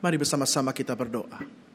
Mari bersama-sama kita berdoa.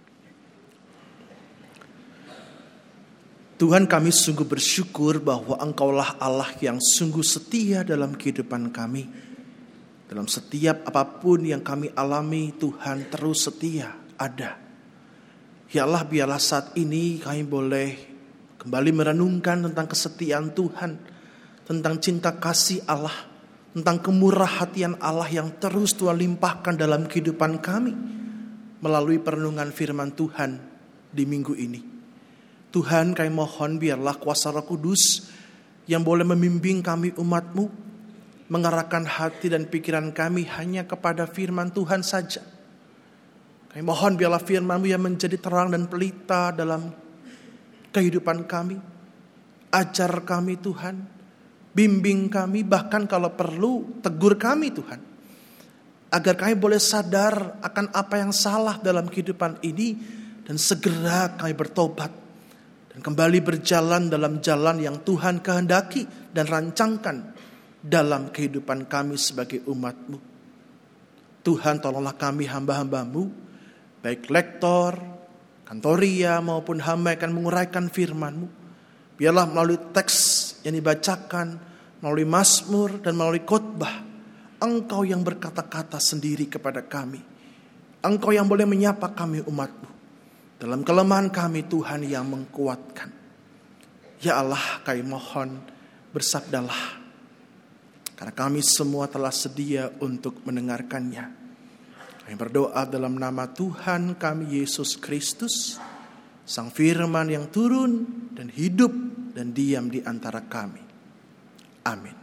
Tuhan, kami sungguh bersyukur bahwa Engkaulah Allah yang sungguh setia dalam kehidupan kami. Dalam setiap apapun yang kami alami, Tuhan terus setia ada. Ya Allah, biarlah saat ini kami boleh kembali merenungkan tentang kesetiaan Tuhan, tentang cinta kasih Allah, tentang kemurahhatian Allah yang terus Tuhan limpahkan dalam kehidupan kami melalui perenungan firman Tuhan di minggu ini. Tuhan, kami mohon biarlah kuasa Roh Kudus yang boleh membimbing kami umat-Mu, mengarahkan hati dan pikiran kami hanya kepada firman Tuhan saja. Kami mohon biarlah firman-Mu yang menjadi terang dan pelita dalam kehidupan kami. Ajar kami Tuhan, bimbing kami, bahkan kalau perlu tegur kami Tuhan, agar kami boleh sadar akan apa yang salah dalam kehidupan ini dan segera kami bertobat dan kembali berjalan dalam jalan yang Tuhan kehendaki dan rancangkan dalam kehidupan kami sebagai umat-Mu. Tuhan, tolonglah kami hamba-hamba-Mu, baik lektor, kantoria maupun hamba yang akan menguraikan firman-Mu. Biarlah melalui teks yang dibacakan, melalui mazmur dan melalui khotbah, Engkau yang berkata-kata sendiri kepada kami. Engkau yang boleh menyapa kami umat-Mu. Dalam kelemahan kami Tuhan yang menguatkan. Ya Allah, kami mohon bersabdalah. Karena kami semua telah sedia untuk mendengarkannya. Kami berdoa dalam nama Tuhan kami Yesus Kristus, Sang Firman yang turun dan hidup dan diam di antara kami. Amin.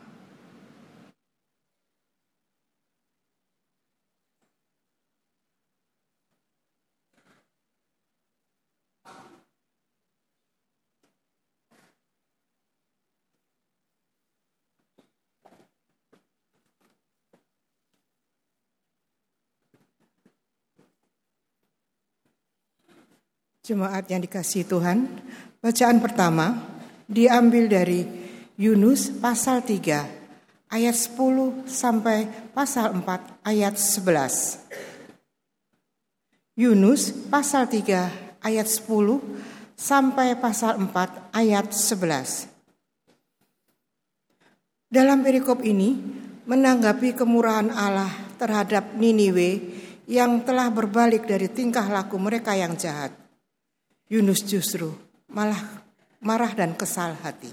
Jemaat yang dikasihi Tuhan, bacaan pertama diambil dari Yunus pasal 3 ayat 10 sampai pasal 4 ayat 11. Yunus pasal 3 ayat 10 sampai pasal 4 ayat 11. Dalam perikop ini menanggapi kemurahan Allah terhadap Niniwe yang telah berbalik dari tingkah laku mereka yang jahat. Yunus justru malah marah dan kesal hati.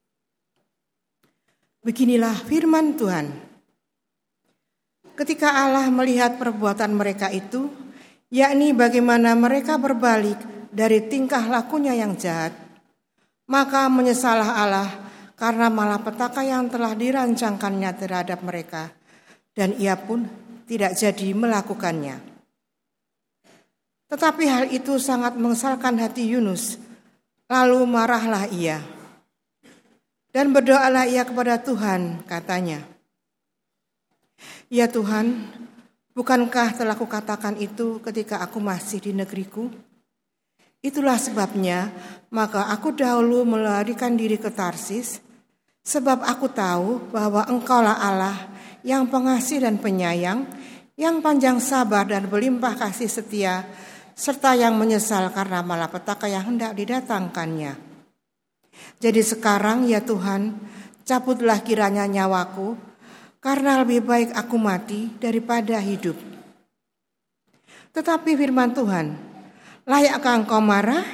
Beginilah firman Tuhan. Ketika Allah melihat perbuatan mereka itu, yakni bagaimana mereka berbalik dari tingkah lakunya yang jahat, maka menyesalah Allah karena malapetaka yang telah dirancangkannya terhadap mereka, dan ia pun tidak jadi melakukannya. Tetapi hal itu sangat mengesalkan hati Yunus. Lalu marahlah ia. Dan berdoalah ia kepada Tuhan, katanya, "Ya Tuhan, bukankah telah kukatakan itu ketika aku masih di negeriku? Itulah sebabnya, maka aku dahulu melarikan diri ke Tarsis, sebab aku tahu bahwa Engkaulah Allah yang pengasih dan penyayang, yang panjang sabar dan berlimpah kasih setia, serta yang menyesal karena malapetaka yang hendak didatangkannya. Jadi sekarang ya Tuhan, cabutlah kiranya nyawaku, karena lebih baik aku mati daripada hidup." Tetapi firman Tuhan, "Layakkah engkau marah?"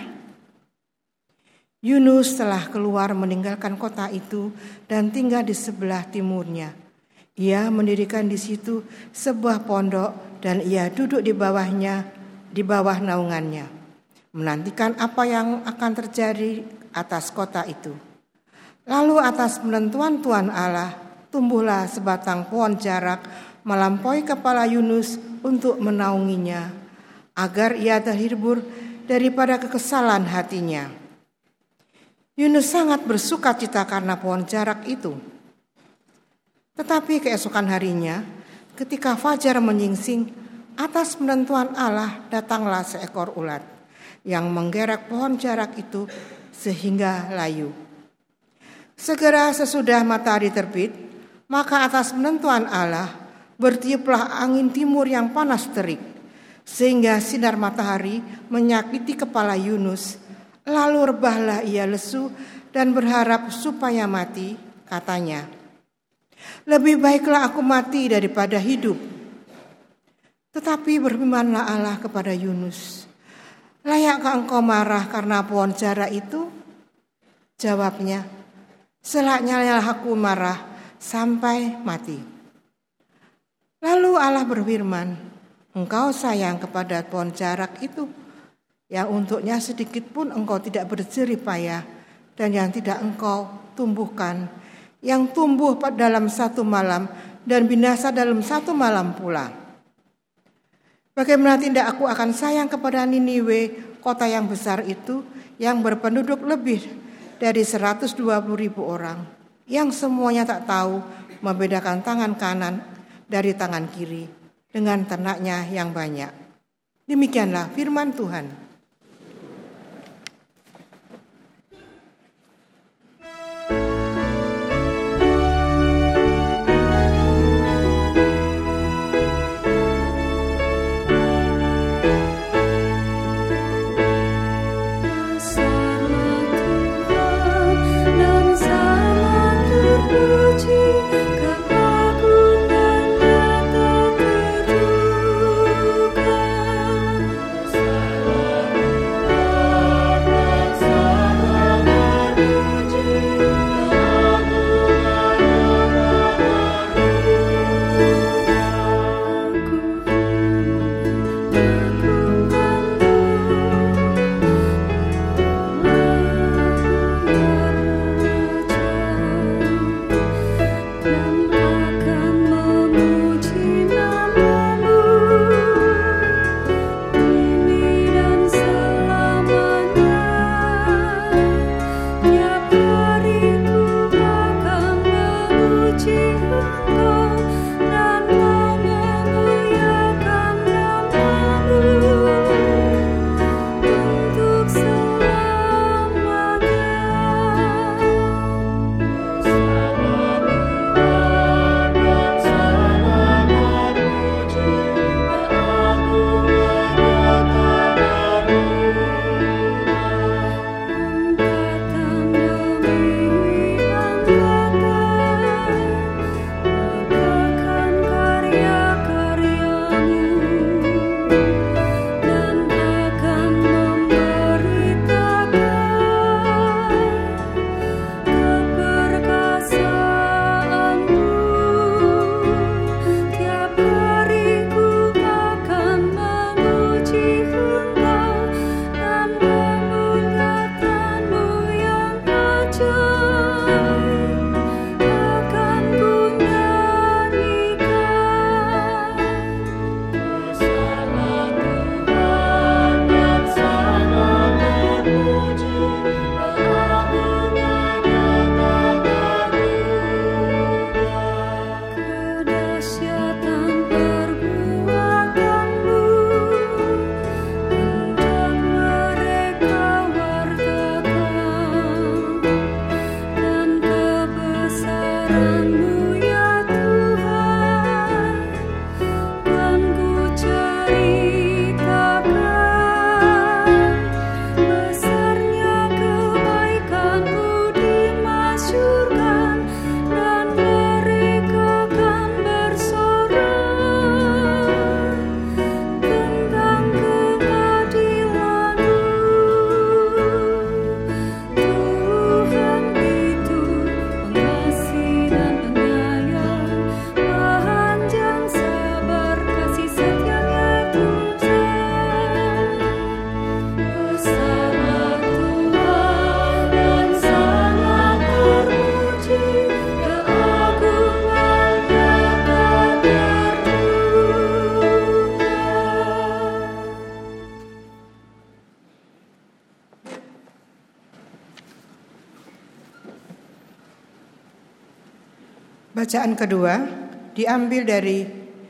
Yunus telah keluar meninggalkan kota itu dan tinggal di sebelah timurnya. Ia mendirikan di situ sebuah pondok dan ia duduk di bawah naungannya, menantikan apa yang akan terjadi atas kota itu. Lalu atas penentuan Tuhan Allah, tumbuhlah sebatang pohon jarak melampaui kepala Yunus untuk menaunginya, agar ia terhibur daripada kekesalan hatinya. Yunus sangat bersukacita karena pohon jarak itu. Tetapi keesokan harinya, ketika fajar menyingsing, atas penentuan Allah datanglah seekor ulat yang menggerek pohon jarak itu sehingga layu. Segera sesudah matahari terbit, maka atas penentuan Allah bertiuplah angin timur yang panas terik, sehingga sinar matahari menyakiti kepala Yunus. Lalu rebahlah ia lesu dan berharap supaya mati, katanya, "Lebih baiklah aku mati daripada hidup." Tetapi berfirmanlah Allah kepada Yunus, "Layakkah engkau marah karena pohon jara itu?" Jawabnya, "Selaknya aku marah sampai mati." Lalu Allah berfirman, "Engkau sayang kepada pohon jarak itu, yang untuknya sedikit pun engkau tidak berjerih payah, dan yang tidak engkau tumbuhkan, yang tumbuh dalam satu malam dan binasa dalam satu malam pula. Bagaimana tidak aku akan sayang kepada Niniwe, kota yang besar itu, yang berpenduduk lebih dari 120.000 orang, yang semuanya tak tahu membedakan tangan kanan dari tangan kiri, dengan ternaknya yang banyak." Demikianlah firman Tuhan. Bacaan kedua diambil dari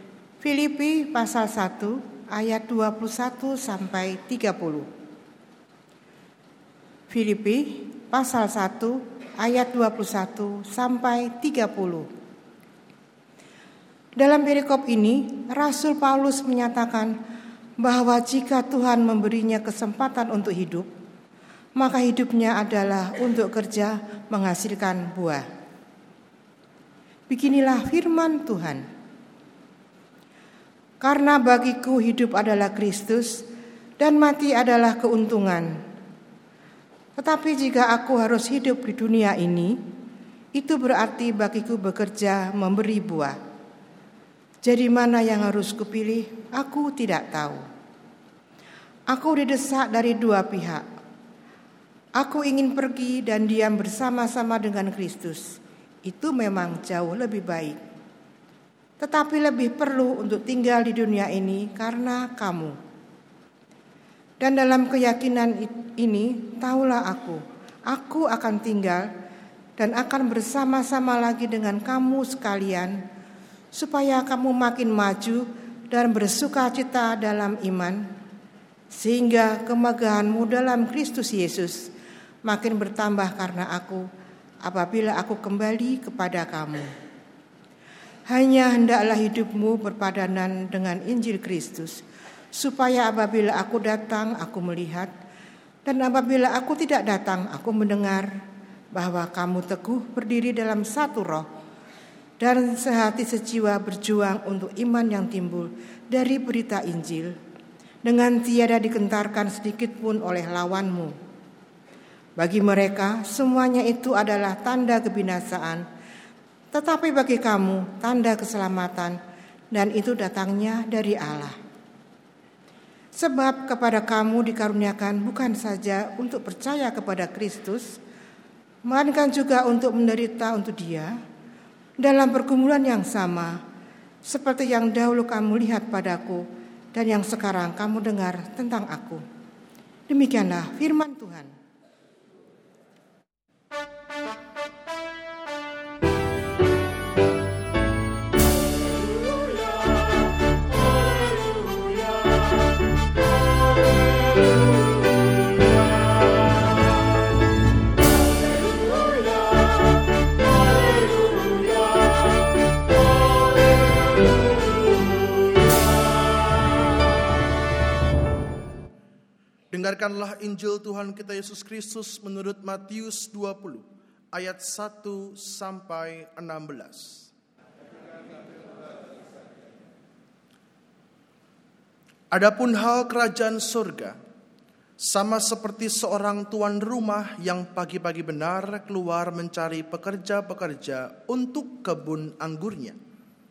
Filipi pasal 1 ayat 21 sampai 30. Filipi pasal 1 ayat 21 sampai 30. Dalam perikop ini Rasul Paulus menyatakan bahwa jika Tuhan memberinya kesempatan untuk hidup, maka hidupnya adalah untuk kerja menghasilkan buah. Beginilah firman Tuhan. Karena bagiku hidup adalah Kristus dan mati adalah keuntungan. Tetapi jika aku harus hidup di dunia ini, itu berarti bagiku bekerja memberi buah. Jadi mana yang harus kupilih? Aku tidak tahu. Aku didesak dari dua pihak. Aku ingin pergi dan diam bersama-sama dengan Kristus. Itu memang jauh lebih baik. Tetapi lebih perlu untuk tinggal di dunia ini karena kamu. Dan dalam keyakinan ini, tahulah aku akan tinggal dan akan bersama-sama lagi dengan kamu sekalian, supaya kamu makin maju dan bersukacita dalam iman, sehingga kemegahanmu dalam Kristus Yesus makin bertambah karena aku, apabila aku kembali kepada kamu. Hanya hendaklah hidupmu berpadanan dengan Injil Kristus, supaya apabila aku datang, aku melihat, dan apabila aku tidak datang, aku mendengar bahwa kamu teguh berdiri dalam satu roh, dan sehati sejiwa berjuang untuk iman yang timbul dari berita Injil, dengan tiada digentarkan sedikit pun oleh lawanmu. Bagi mereka, semuanya itu adalah tanda kebinasaan, tetapi bagi kamu tanda keselamatan, dan itu datangnya dari Allah. Sebab kepada kamu dikaruniakan bukan saja untuk percaya kepada Kristus, melainkan juga untuk menderita untuk Dia dalam pergumulan yang sama, seperti yang dahulu kamu lihat padaku dan yang sekarang kamu dengar tentang aku. Demikianlah firman Tuhan. Dengarkanlah Injil Tuhan kita Yesus Kristus menurut Matius 20 ayat 1 sampai 16. Adapun hal kerajaan surga sama seperti seorang tuan rumah yang pagi-pagi benar keluar mencari pekerja-pekerja untuk kebun anggurnya.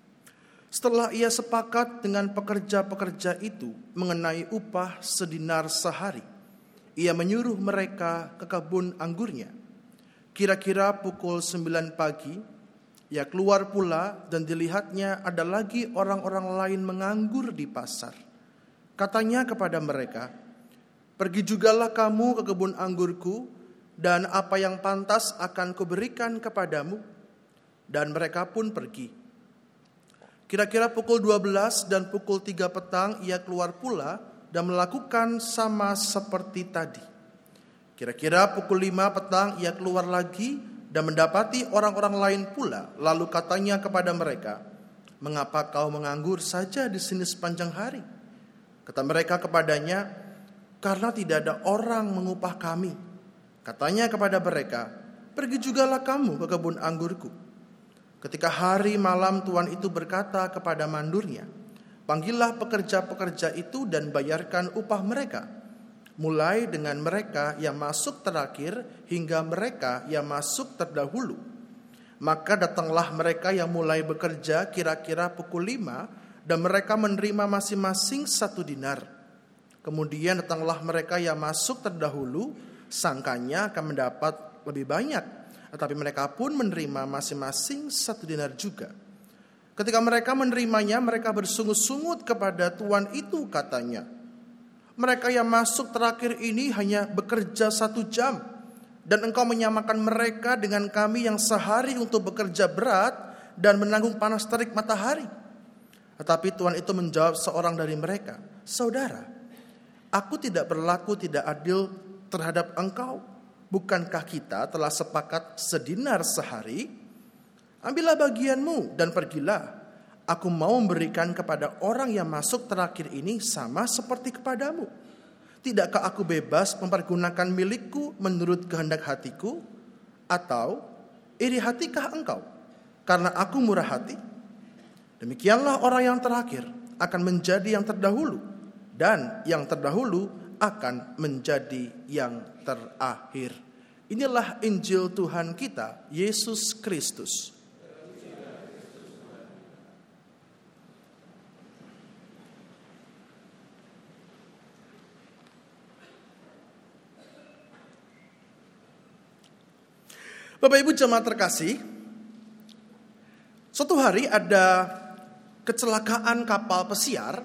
Setelah ia sepakat dengan pekerja-pekerja itu mengenai upah sedinar sehari, ia menyuruh mereka ke kebun anggurnya. Kira-kira pukul 9 pagi, ia keluar pula dan dilihatnya ada lagi orang-orang lain menganggur di pasar. Katanya kepada mereka, "Pergi jugalah kamu ke kebun anggurku, dan apa yang pantas akan kuberikan kepadamu." Dan mereka pun pergi. Kira-kira pukul 12 dan pukul 3 petang ia keluar pula dan melakukan sama seperti tadi. Kira-kira pukul 5 petang ia keluar lagi dan mendapati orang-orang lain pula. Lalu katanya kepada mereka, "Mengapa kau menganggur saja di sini sepanjang hari?" Kata mereka kepadanya, "Karena tidak ada orang mengupah kami." Katanya kepada mereka, "Pergi jugalah kamu ke kebun anggurku." Ketika hari malam tuan itu berkata kepada mandurnya, "Panggillah pekerja-pekerja itu dan bayarkan upah mereka, mulai dengan mereka yang masuk terakhir hingga mereka yang masuk terdahulu." Maka datanglah mereka yang mulai bekerja kira-kira pukul 5 dan mereka menerima masing-masing 1 dinar. Kemudian datanglah mereka yang masuk terdahulu, sangkanya akan mendapat lebih banyak. Tetapi mereka pun menerima masing-masing 1 dinar juga. Ketika mereka menerimanya, mereka bersungut-sungut kepada tuan itu, katanya, "Mereka yang masuk terakhir ini hanya bekerja 1 jam, dan engkau menyamakan mereka dengan kami yang sehari untuk bekerja berat dan menanggung panas terik matahari." Tetapi tuan itu menjawab seorang dari mereka, "Saudara, aku tidak berlaku tidak adil terhadap engkau. Bukankah kita telah sepakat sedinar sehari? Ambillah bagianmu dan pergilah. Aku mau memberikan kepada orang yang masuk terakhir ini sama seperti kepadamu. Tidakkah aku bebas mempergunakan milikku menurut kehendak hatiku? Atau iri hatikah engkau karena aku murah hati? Demikianlah orang yang terakhir akan menjadi yang terdahulu, dan yang terdahulu akan menjadi yang terakhir. Inilah Injil Tuhan kita, Yesus Kristus. Bapak Ibu jemaat terkasih, suatu hari ada kecelakaan kapal pesiar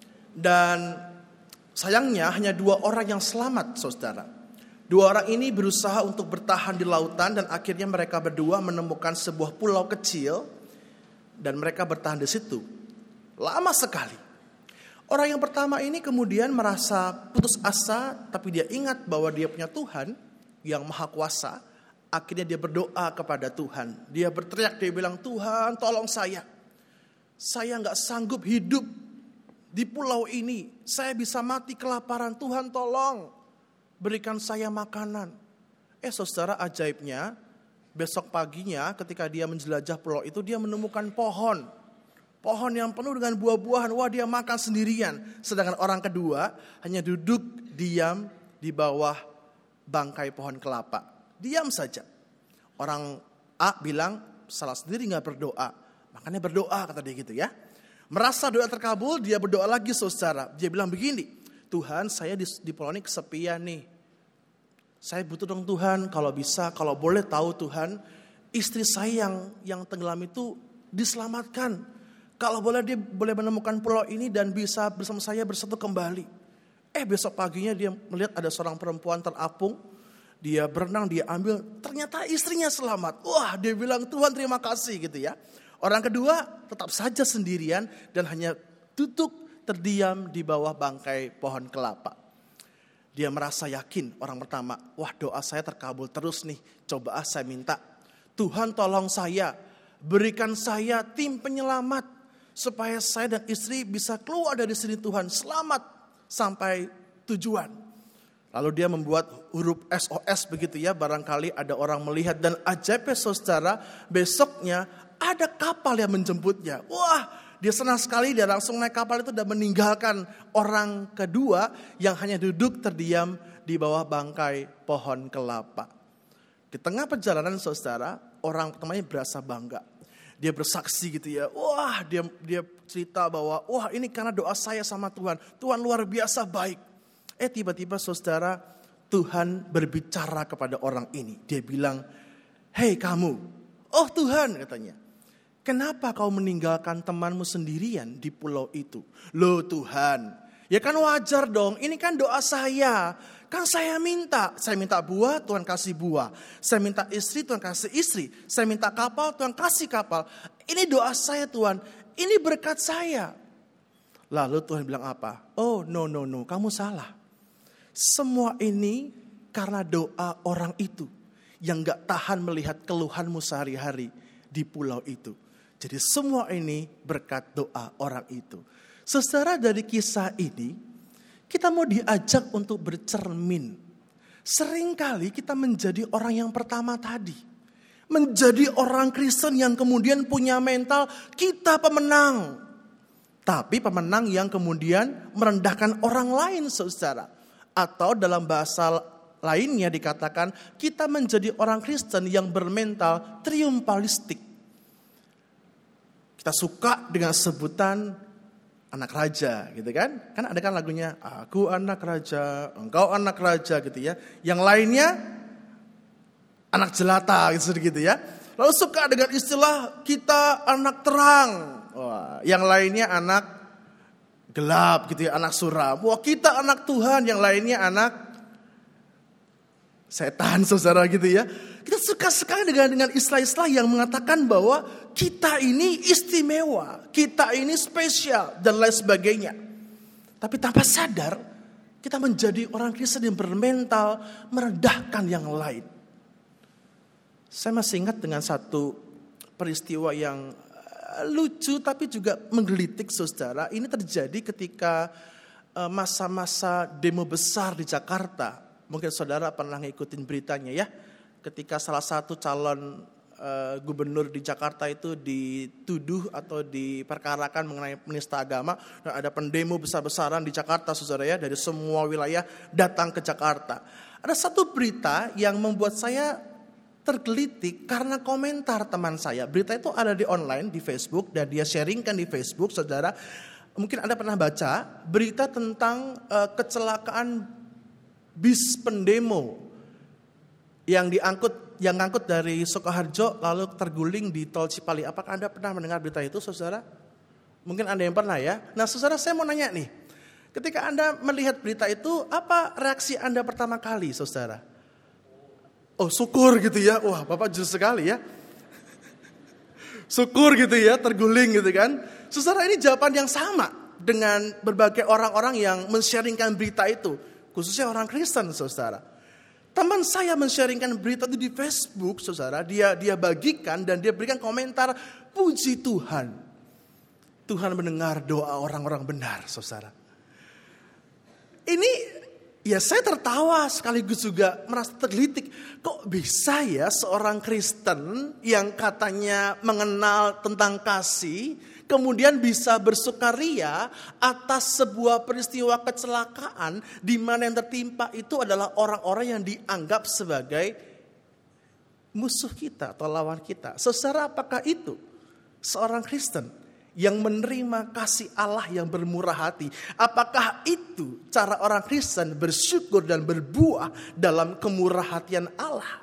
dan sayangnya hanya 2 orang yang selamat, saudara. 2 orang ini berusaha untuk bertahan di lautan dan akhirnya mereka berdua menemukan sebuah pulau kecil dan mereka bertahan di situ lama sekali. Orang yang pertama ini kemudian merasa putus asa, tapi dia ingat bahwa dia punya Tuhan yang maha kuasa. Akhirnya dia berdoa kepada Tuhan. Dia berteriak, dia bilang, Tuhan tolong saya. Saya gak sanggup hidup di pulau ini. Saya bisa mati kelaparan. Tuhan tolong berikan saya makanan. Saudara, ajaibnya besok paginya ketika dia menjelajah pulau itu, dia menemukan pohon. Pohon yang penuh dengan buah-buahan. Wah, dia makan sendirian. Sedangkan orang kedua hanya duduk diam di bawah bangkai pohon kelapa. Diam saja. Orang A bilang, salah sendiri gak berdoa. Makanya berdoa, kata dia gitu ya. Merasa doa terkabul, dia berdoa lagi, saudara. Dia bilang begini, Tuhan, saya di pulau ini kesepian nih. Saya butuh dong Tuhan, kalau bisa, kalau boleh tahu Tuhan, istri saya yang tenggelam itu diselamatkan. Kalau boleh dia boleh menemukan pulau ini dan bisa bersama saya bersatu kembali. Besok paginya dia melihat ada seorang perempuan terapung. Dia berenang, dia ambil, ternyata istrinya selamat. Wah, dia bilang, Tuhan terima kasih gitu ya. Orang kedua tetap saja sendirian dan hanya duduk terdiam di bawah bangkai pohon kelapa. Dia merasa yakin, orang pertama, wah doa saya terkabul terus nih. Coba saya minta, Tuhan tolong saya, berikan saya tim penyelamat. Supaya saya dan istri bisa keluar dari sini Tuhan, selamat sampai tujuan. Lalu dia membuat huruf SOS begitu ya, barangkali ada orang melihat. Dan ajaibnya saudara, besoknya ada kapal yang menjemputnya. Wah, dia senang sekali, dia langsung naik kapal itu dan meninggalkan orang kedua yang hanya duduk terdiam di bawah bangkai pohon kelapa. Di tengah perjalanan saudara, orang pertamanya berasa bangga. Dia bersaksi gitu ya, wah dia cerita bahwa wah ini karena doa saya sama Tuhan. Tuhan luar biasa baik. Tiba-tiba saudara, Tuhan berbicara kepada orang ini. Dia bilang, hei kamu, oh Tuhan katanya. Kenapa kau meninggalkan temanmu sendirian di pulau itu? Loh Tuhan, ya kan wajar dong, ini kan doa saya. Kan saya minta buah, Tuhan kasih buah. Saya minta istri, Tuhan kasih istri. Saya minta kapal, Tuhan kasih kapal. Ini doa saya Tuhan, ini berkat saya. Lalu Tuhan bilang apa? Oh no, kamu salah. Semua ini karena doa orang itu yang gak tahan melihat keluhanmu sehari-hari di pulau itu. Jadi semua ini berkat doa orang itu. Saudara, dari kisah ini kita mau diajak untuk bercermin. Seringkali kita menjadi orang yang pertama tadi. Menjadi orang Kristen yang kemudian punya mental kita pemenang. Tapi pemenang yang kemudian merendahkan orang lain saudara. Atau dalam bahasa lainnya dikatakan kita menjadi orang Kristen yang bermental triumfalistik. Kita suka dengan sebutan anak raja gitu kan. Kan ada kan lagunya aku anak raja, engkau anak raja gitu ya. Yang lainnya anak jelata gitu ya. Lalu suka dengan istilah kita anak terang. Wah, yang lainnya anak gelap gitu ya, anak suram. Wah, kita anak Tuhan, yang lainnya anak setan saudara gitu ya. Kita suka sekali dengan istilah-istilah yang mengatakan bahwa kita ini istimewa, kita ini spesial dan lain sebagainya. Tapi tanpa sadar kita menjadi orang Kristen yang bermental merendahkan yang lain. Saya masih ingat dengan satu peristiwa yang lucu tapi juga menggelitik saudara. Ini terjadi ketika masa-masa demo besar di Jakarta. Mungkin saudara pernah ngikutin beritanya ya. Ketika salah satu calon gubernur di Jakarta itu dituduh atau diperkarakan mengenai penista agama, dan ada pendemo besar-besaran di Jakarta saudara ya, dari semua wilayah datang ke Jakarta. Ada satu berita yang membuat saya tergelitik karena komentar teman saya. Berita itu ada di online di Facebook dan dia sharingkan di Facebook saudara. Mungkin Anda pernah baca berita tentang kecelakaan bis pendemo yang ngangkut dari Sukoharjo lalu terguling di tol Cipali. Apakah Anda pernah mendengar berita itu saudara? Mungkin Anda yang pernah ya. Nah saudara, saya mau nanya nih. Ketika Anda melihat berita itu, apa reaksi Anda pertama kali saudara? Oh syukur gitu ya. Wah Bapak jujur sekali ya. Syukur gitu ya, terguling gitu kan. Saudara, ini jawaban yang sama dengan berbagai orang-orang yang men-sharingkan berita itu. Khususnya orang Kristen saudara. Teman saya men-sharingkan berita itu di Facebook, saudara. Dia bagikan dan dia berikan komentar, puji Tuhan. Tuhan mendengar doa orang-orang benar, saudara. Ini ya saya tertawa sekaligus juga merasa tergelitik. Kok bisa ya seorang Kristen yang katanya mengenal tentang kasih, kemudian bisa bersukaria atas sebuah peristiwa kecelakaan di mana yang tertimpa itu adalah orang-orang yang dianggap sebagai musuh kita atau lawan kita. Saudara, apakah itu seorang Kristen yang menerima kasih Allah yang bermurah hati? Apakah itu cara orang Kristen bersyukur dan berbuah dalam kemurahhatian Allah?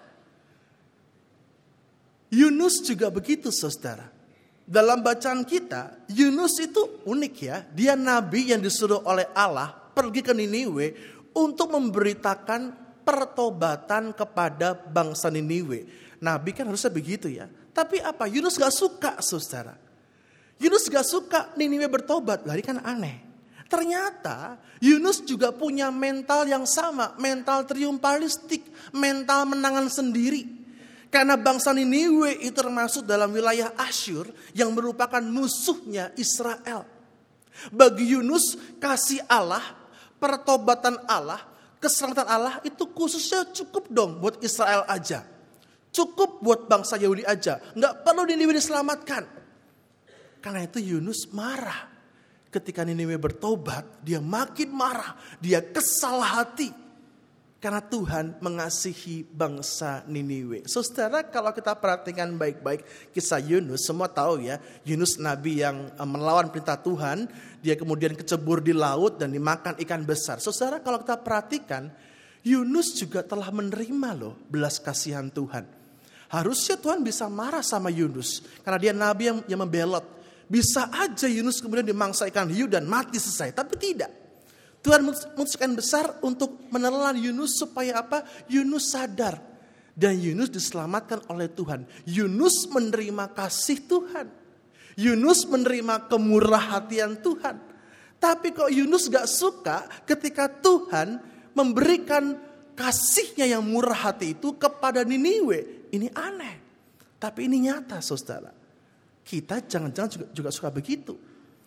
Yunus juga begitu saudara. Dalam bacaan kita, Yunus itu unik ya. Dia nabi yang disuruh oleh Allah pergi ke Niniwe untuk memberitakan pertobatan kepada bangsa Niniwe. Nabi kan harusnya begitu ya. Tapi apa? Yunus gak suka saudara. Yunus gak suka Niniwe bertobat. Lah ini kan aneh. Ternyata Yunus juga punya mental yang sama. Mental triumfalistik. Mental menangan sendiri. Karena bangsa Niniwe itu termasuk dalam wilayah Asyur yang merupakan musuhnya Israel. Bagi Yunus, kasih Allah, pertobatan Allah, keselamatan Allah itu khususnya cukup dong buat Israel aja. Cukup buat bangsa Yahudi aja. Nggak perlu Niniwe diselamatkan. Karena itu Yunus marah. Ketika Niniwe bertobat, dia makin marah. Dia kesal hati. Karena Tuhan mengasihi bangsa Niniwe. Saudara, kalau kita perhatikan baik-baik kisah Yunus, semua tahu ya, Yunus nabi yang melawan perintah Tuhan, dia kemudian kecebur di laut dan dimakan ikan besar. Saudara, kalau kita perhatikan, Yunus juga telah menerima loh belas kasihan Tuhan. Harusnya Tuhan bisa marah sama Yunus karena dia nabi yang membelot. Bisa aja Yunus kemudian dimangsa ikan hiu dan mati selesai, tapi tidak. Tuhan memutuskan besar untuk menelan Yunus supaya apa? Yunus sadar. Dan Yunus diselamatkan oleh Tuhan. Yunus menerima kasih Tuhan. Yunus menerima kemurahhatian Tuhan. Tapi kok Yunus gak suka ketika Tuhan memberikan kasihnya yang murah hati itu kepada Niniwe. Ini aneh. Tapi ini nyata saudara. Kita jangan-jangan juga suka begitu.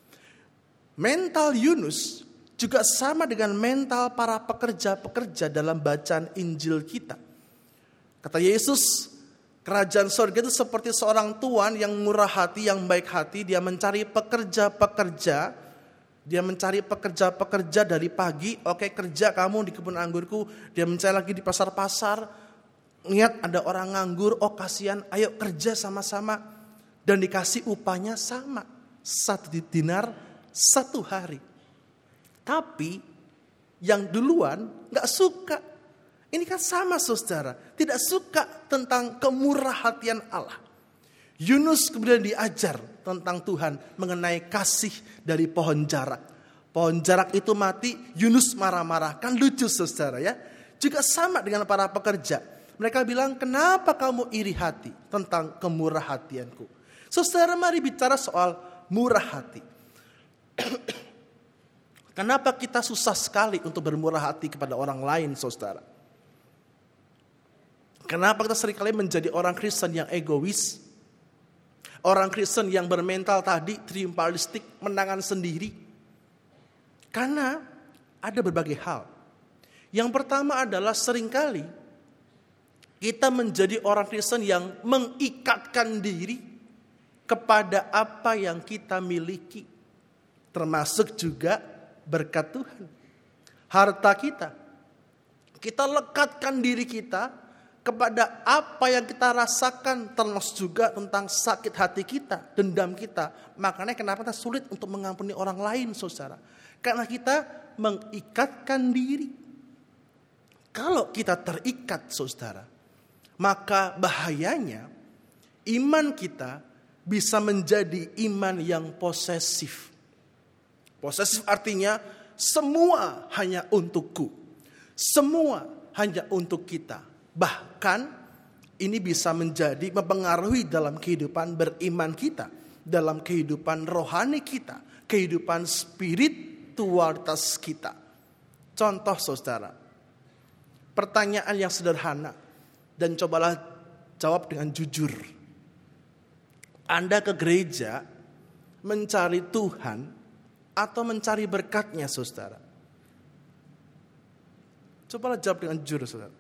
Mental Yunus juga sama dengan mental para pekerja-pekerja dalam bacaan Injil kita. Kata Yesus, kerajaan surga itu seperti seorang tuan yang murah hati, yang baik hati. Dia mencari pekerja-pekerja. Dia mencari pekerja-pekerja dari pagi. Oke, kerja kamu di kebun anggurku. Dia mencari lagi di pasar-pasar. Lihat ada orang nganggur. Oh kasihan, ayo kerja sama-sama. Dan dikasih upahnya sama. 1 dinar 1 hari. Tapi yang duluan gak suka. Ini kan sama saudara. Tidak suka tentang kemurahhatian Allah. Yunus kemudian diajar tentang Tuhan mengenai kasih dari pohon jarak. Pohon jarak itu mati, Yunus marah-marah. Kan lucu saudara ya. Juga sama dengan para pekerja. Mereka bilang, kenapa kamu iri hati tentang kemurahhatianku? Saudara, mari bicara soal murah hati. Kenapa kita susah sekali untuk bermurah hati kepada orang lain, saudara? Kenapa kita seringkali menjadi orang Kristen yang egois? Orang Kristen yang bermental tadi triumfalistik, menangan sendiri. Karena ada berbagai hal. Yang pertama adalah seringkali kita menjadi orang Kristen yang mengikatkan diri kepada apa yang kita miliki. Termasuk juga berkat Tuhan. Harta kita. Kita lekatkan diri kita kepada apa yang kita rasakan, termasuk juga tentang sakit hati kita, dendam kita. Makanya kenapa kita sulit untuk mengampuni orang lain, saudara. Karena kita mengikatkan diri. Kalau kita terikat, saudara, maka bahayanya iman kita bisa menjadi iman yang posesif. Posesif artinya semua hanya untukku. Semua hanya untuk kita. Bahkan ini bisa menjadi mempengaruhi dalam kehidupan beriman kita, dalam kehidupan rohani kita, kehidupan spiritualitas kita. Contoh saudara, pertanyaan yang sederhana dan cobalah jawab dengan jujur. Anda ke gereja mencari Tuhan atau mencari berkatnya saudara? Cobalah jawab dengan jujur saudara.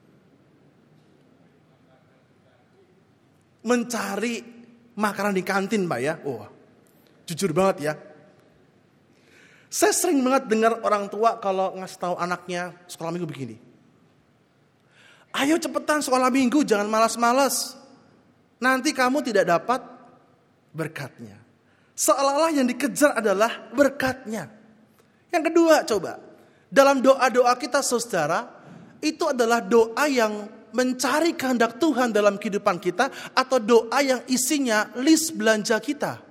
Mencari makanan di kantin Pak ya. Oh, jujur banget ya. Saya sering banget dengar orang tua kalau ngasih tahu anaknya sekolah minggu begini. Ayo cepetan sekolah minggu, jangan malas-malas. Nanti kamu tidak dapat berkatnya. Seolah-olah yang dikejar adalah berkatnya. Yang kedua coba. Dalam doa-doa kita saudara, itu adalah doa yang mencari kehendak Tuhan dalam kehidupan kita atau doa yang isinya list belanja kita.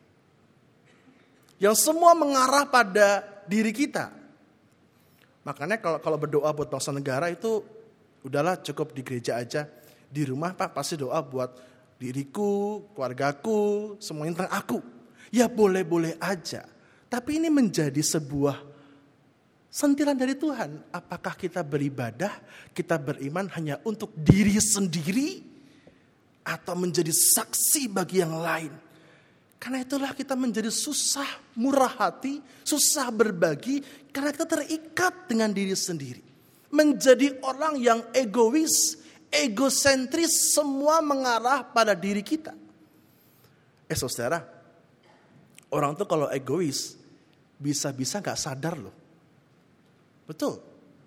Yang semua mengarah pada diri kita. Makanya kalau berdoa buat bangsa negara itu udahlah cukup di gereja aja. Di rumah Pak pasti doa buat diriku, keluargaku, semuanya tentang aku. Ya boleh-boleh aja. Tapi ini menjadi sebuah sentilan dari Tuhan. Apakah kita beribadah, kita beriman hanya untuk diri sendiri atau menjadi saksi bagi yang lain? Karena itulah kita menjadi susah murah hati, susah berbagi karena kita terikat dengan diri sendiri. Menjadi orang yang egois, egosentris, semua mengarah pada diri kita. Saudara, orang tuh kalau egois bisa-bisa gak sadar loh. Betul.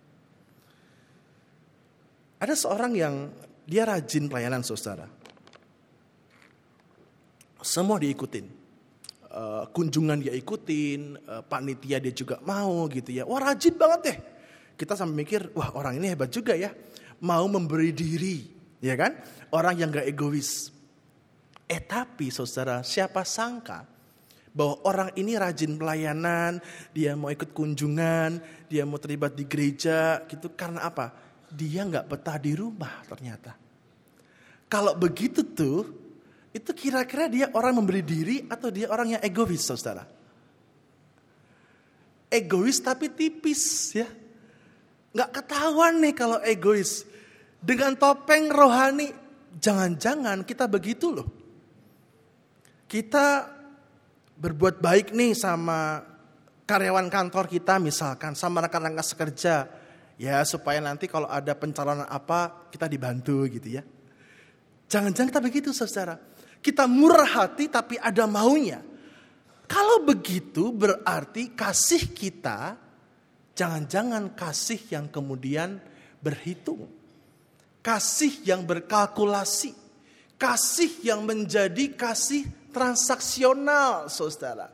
Ada seorang yang dia rajin pelayanan saudara. Semua diikutin. Kunjungan dia ikutin, panitia dia juga mau gitu ya. Wah rajin banget deh. Kita sampai mikir, wah orang ini hebat juga ya. Mau memberi diri, ya kan? Orang yang gak egois. Tapi saudara, siapa sangka bahwa orang ini rajin pelayanan, dia mau ikut kunjungan, dia mau terlibat di gereja gitu. Karena apa? Dia gak betah di rumah ternyata. Kalau begitu tuh, itu kira-kira dia orang memberi diri atau dia orang yang egois saudara? Egois tapi tipis ya. Gak ketahuan nih kalau egois. Dengan topeng rohani, jangan-jangan kita begitu loh. Kita berbuat baik nih sama karyawan kantor kita misalkan, sama rekan-rekan sekerja. Ya supaya nanti kalau ada pencalonan apa kita dibantu gitu ya. Jangan-jangan kita begitu saudara. Kita murah hati tapi ada maunya. Kalau begitu berarti kasih kita jangan-jangan kasih yang kemudian berhitung. Kasih yang berkalkulasi. Kasih yang menjadi kasih transaksional, saudara.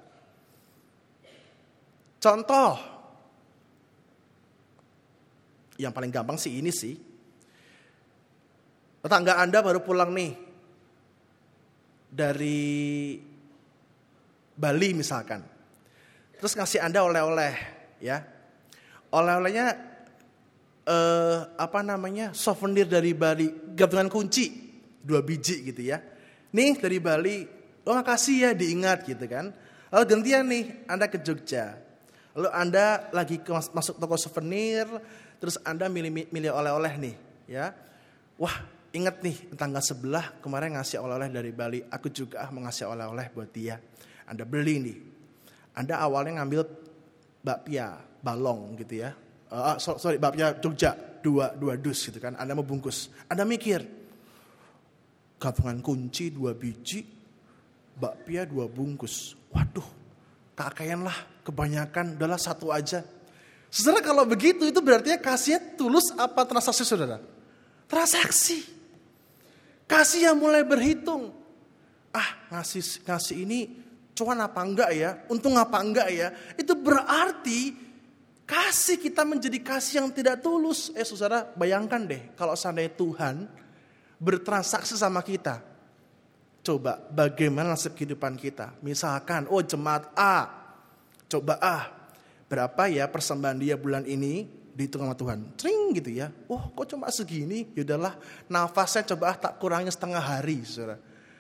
Contoh, yang paling gampang sih ini sih. Tetangga Anda baru pulang nih dari Bali misalkan. Terus ngasih Anda oleh-oleh, ya. Oleh-olehnya souvenir dari Bali, gantungan kunci 2 biji gitu ya. Nih dari Bali, oh makasih ya diingat gitu kan. Lalu gantian nih Anda ke Jogja. Lalu Anda lagi masuk toko souvenir, terus Anda milih oleh-oleh nih ya. Wah ingat nih tetangga sebelah kemarin ngasih oleh-oleh dari Bali. Aku juga mau ngasih oleh-oleh buat dia. Anda beli nih. Anda awalnya ngambil bakpia, balong gitu ya. Bakpia Jogja, dua dus gitu kan. Anda mau bungkus. Anda mikir, gabungan kunci 2 biji, bakpia 2 bungkus. Waduh, kakean lah, kebanyakan, udahlah 1 aja. Saudara kalau begitu itu berarti kasihnya tulus apa transaksi saudara? Transaksi. Kasih yang mulai berhitung. Ngasih ini cuan apa enggak ya? Untung apa enggak ya? Itu berarti kasih kita menjadi kasih yang tidak tulus. Saudara bayangkan deh kalau seandainya Tuhan bertransaksi sama kita. Coba bagaimana nasib kehidupan kita? Misalkan, jemaat A. Coba berapa ya persembahan dia bulan ini dihitung sama Tuhan. Tring gitu ya. Kok cuma segini? Yaudahlah nafasnya coba tak kurangnya setengah hari. Saudara.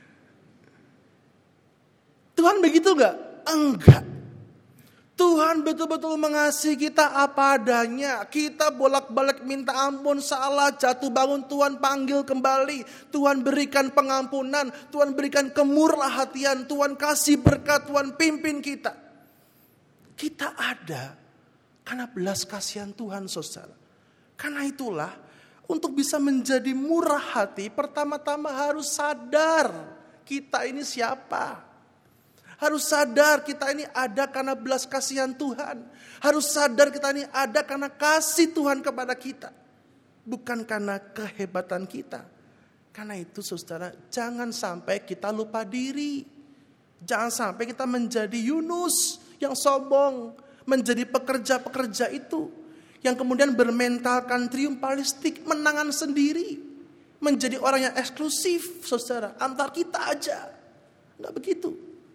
Tuhan begitu enggak? Enggak. Tuhan betul-betul mengasihi kita apa adanya. Kita bolak-balik minta ampun, salah, jatuh bangun, Tuhan panggil kembali. Tuhan berikan pengampunan, Tuhan berikan kemurahhatian, Tuhan kasih berkat, Tuhan pimpin kita. Kita ada karena belas kasihan Tuhan, saudara. Karena itulah untuk bisa menjadi murah hati, pertama-tama harus sadar kita ini siapa. Harus sadar kita ini ada karena belas kasihan Tuhan. Harus sadar kita ini ada karena kasih Tuhan kepada kita. Bukan karena kehebatan kita. Karena itu saudara, jangan sampai kita lupa diri. Jangan sampai kita menjadi Yunus yang sombong. Menjadi pekerja-pekerja itu. Yang kemudian bermentalkan triumfalistik, menangan sendiri. Menjadi orang yang eksklusif saudara. Antar kita aja. Enggak begitu.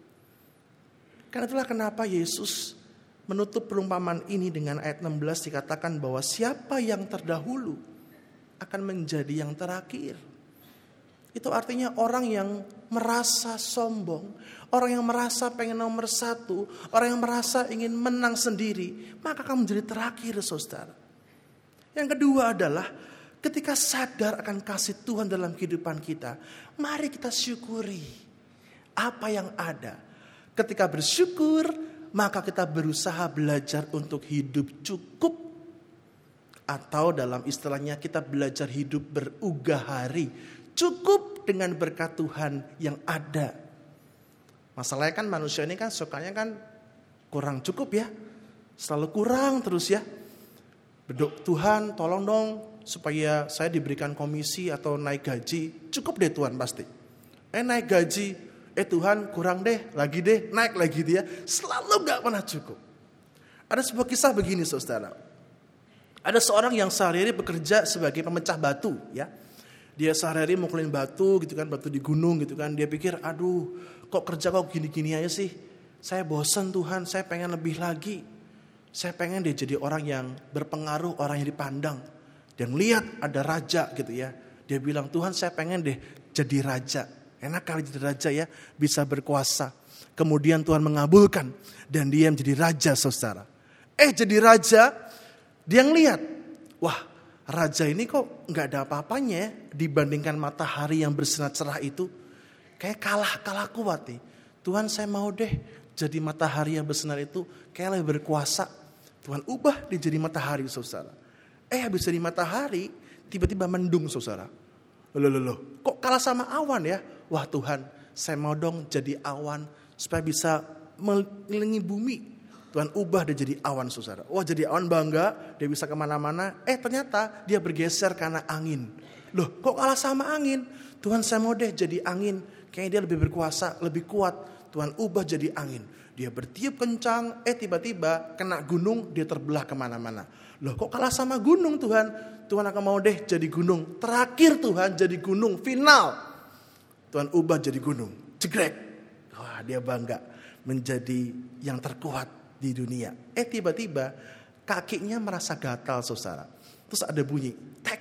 Karena itulah kenapa Yesus menutup perumpamaan ini dengan ayat 16 dikatakan bahwa siapa yang terdahulu akan menjadi yang terakhir. Itu artinya orang yang merasa sombong, orang yang merasa pengen nomor 1, orang yang merasa ingin menang sendiri, maka akan menjadi terakhir saudara. Yang kedua adalah ketika sadar akan kasih Tuhan dalam kehidupan kita, mari kita syukuri apa yang ada. Ketika bersyukur, maka kita berusaha belajar untuk hidup cukup. Atau dalam istilahnya kita belajar hidup berugah hari. Cukup dengan berkat Tuhan yang ada. Masalahnya kan manusia ini kan sukanya kan kurang cukup ya. Selalu kurang terus ya. Berdoa, Tuhan tolong dong supaya saya diberikan komisi atau naik gaji. Cukup deh Tuhan pasti. Naik gaji. Tuhan kurang deh, naik lagi dia. Selalu gak pernah cukup. Ada sebuah kisah begini saudara. Ada seorang yang sehari-hari bekerja sebagai pemecah batu ya. Dia sehari-hari mukulin batu gitu kan, batu di gunung gitu kan. Dia pikir kok kerja kok gini-gini aja sih. Saya bosan Tuhan, saya pengen lebih lagi. Saya pengen dia jadi orang yang berpengaruh, orang yang dipandang. Dia ngeliat ada raja gitu ya. Dia bilang Tuhan saya pengen deh jadi raja. Enak kali jadi raja ya, bisa berkuasa. Kemudian Tuhan mengabulkan dan dia menjadi raja saudara. Jadi raja, dia ngeliat, wah raja ini kok gak ada apa-apanya ya, dibandingkan matahari yang bersinar cerah itu. Kayak kalah kuat nih. Tuhan saya mau deh jadi matahari yang bersinar itu, kayak lebih berkuasa. Tuhan ubah dia jadi matahari saudara. Habis jadi matahari, tiba-tiba mendung saudara. Loh, kok kalah sama awan ya? Wah Tuhan, saya mau dong jadi awan supaya bisa mengelilingi bumi. Tuhan ubah dia jadi awan saudara. Wah jadi awan bangga, dia bisa kemana-mana. Ternyata dia bergeser karena angin. Loh kok kalah sama angin? Tuhan saya mau deh jadi angin. Kayaknya dia lebih berkuasa, lebih kuat. Tuhan ubah jadi angin. Dia bertiup kencang, tiba-tiba kena gunung, dia terbelah kemana-mana. Loh kok kalah sama gunung Tuhan? Tuhan akan mau deh jadi gunung. Terakhir Tuhan jadi gunung, final. Tuhan ubah jadi gunung, jegrek. Wah dia bangga menjadi yang terkuat di dunia. Tiba-tiba kakinya merasa gatal saudara. Terus ada bunyi, tek.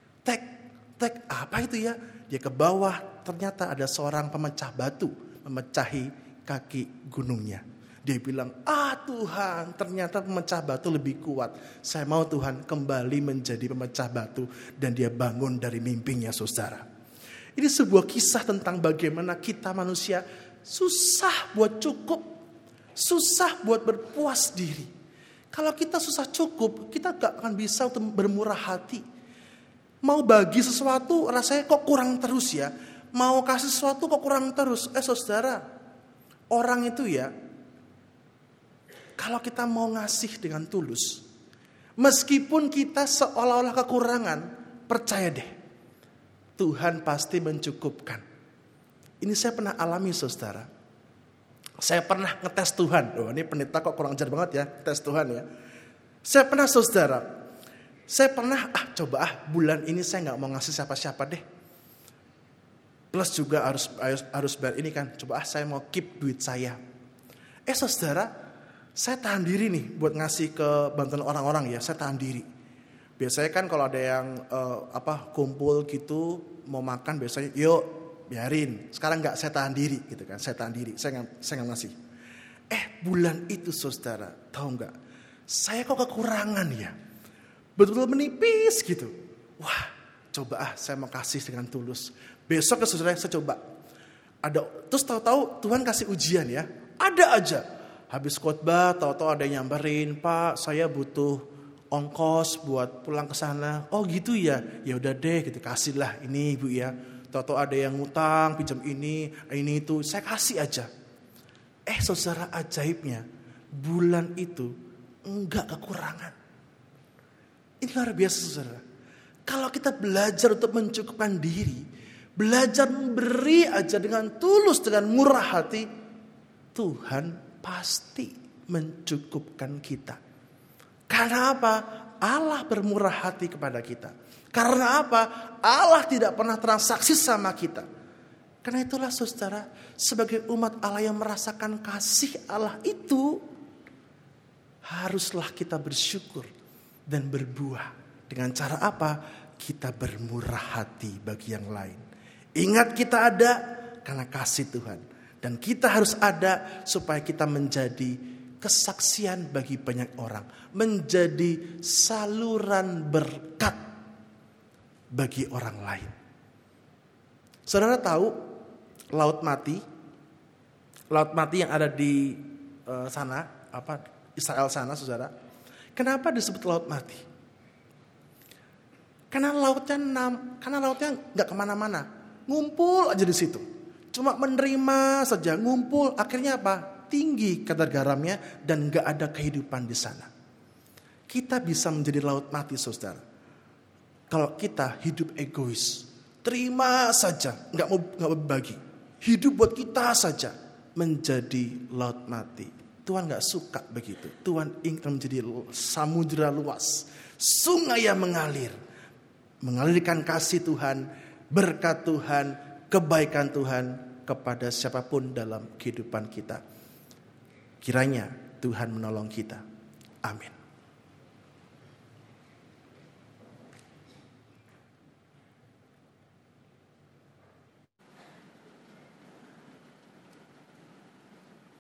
Apa itu ya? Dia ke bawah, ternyata ada seorang pemecah batu memecahi kaki gunungnya. Dia bilang, Tuhan, ternyata pemecah batu lebih kuat. Saya mau Tuhan kembali menjadi pemecah batu. Dan dia bangun dari mimpinya, saudara. Ini sebuah kisah tentang bagaimana kita manusia susah buat cukup. Susah buat berpuas diri. Kalau kita susah cukup, kita gak akan bisa untuk bermurah hati. Mau bagi sesuatu rasanya kok kurang terus ya. Mau kasih sesuatu kok kurang terus. Saudara, orang itu ya, kalau kita mau ngasih dengan tulus, meskipun kita seolah-olah kekurangan, percaya deh, Tuhan pasti mencukupkan. Ini saya pernah alami, saudara. Saya pernah ngetes Tuhan. Ini pendeta kok kurang ajar banget ya, tes Tuhan ya. Saya pernah, saudara. Saya pernah, bulan ini saya gak mau ngasih siapa-siapa deh. Plus juga harus bayar ini kan. Saya mau keep duit saya. Saudara, saya tahan diri nih buat ngasih ke bantuan orang-orang ya. Saya tahan diri. Biasanya kan kalau ada yang kumpul gitu mau makan, biasanya yuk biarin. Sekarang nggak, saya tahan diri gitu kan. Saya tahan diri. Saya nggak ngasih. Bulan itu, saudara, tahu nggak? Saya kok kekurangan ya. Betul-betul menipis gitu. Wah, coba saya mau kasih dengan tulus. Besok ke saudara saya coba. Terus tahu-tahu Tuhan kasih ujian ya. Ada aja. Habis khotbah, tahu-tahu ada yang nyamperin, Pak, saya butuh ongkos buat pulang ke sana. Oh gitu ya, ya udah deh, gitu kasihlah ini ibu ya. Tahu-tahu ada yang ngutang, pinjam ini itu, saya kasih aja. Saudara, ajaibnya, bulan itu enggak kekurangan. Ini luar biasa, saudara. Kalau kita belajar untuk mencukupkan diri, belajar memberi aja dengan tulus, dengan murah hati, Tuhan pasti mencukupkan kita. Karena apa? Allah bermurah hati kepada kita. Karena apa? Allah tidak pernah transaksi sama kita. Karena itulah, saudara, sebagai umat Allah yang merasakan kasih Allah itu, haruslah kita bersyukur dan berbuah. Dengan cara apa? Kita bermurah hati bagi yang lain. Ingat, kita ada karena kasih Tuhan. Dan kita harus ada supaya kita menjadi kesaksian bagi banyak orang. Menjadi saluran berkat bagi orang lain. Saudara tahu Laut Mati? Laut Mati yang ada di Israel sana, saudara. Kenapa disebut Laut Mati? Karena lautnya gak kemana-mana. Ngumpul aja di situ. Cuma menerima saja, ngumpul, akhirnya apa? Tinggi kadar garamnya dan gak ada kehidupan di sana. Kita bisa menjadi laut mati, saudara. Kalau kita hidup egois, terima saja, gak mau berbagi. Hidup buat kita saja, menjadi laut mati. Tuhan gak suka begitu. Tuhan ingin menjadi samudera luas, sungai yang mengalir. Mengalirkan kasih Tuhan, berkat Tuhan, kebaikan Tuhan kepada siapapun dalam kehidupan kita. Kiranya Tuhan menolong kita. Amin.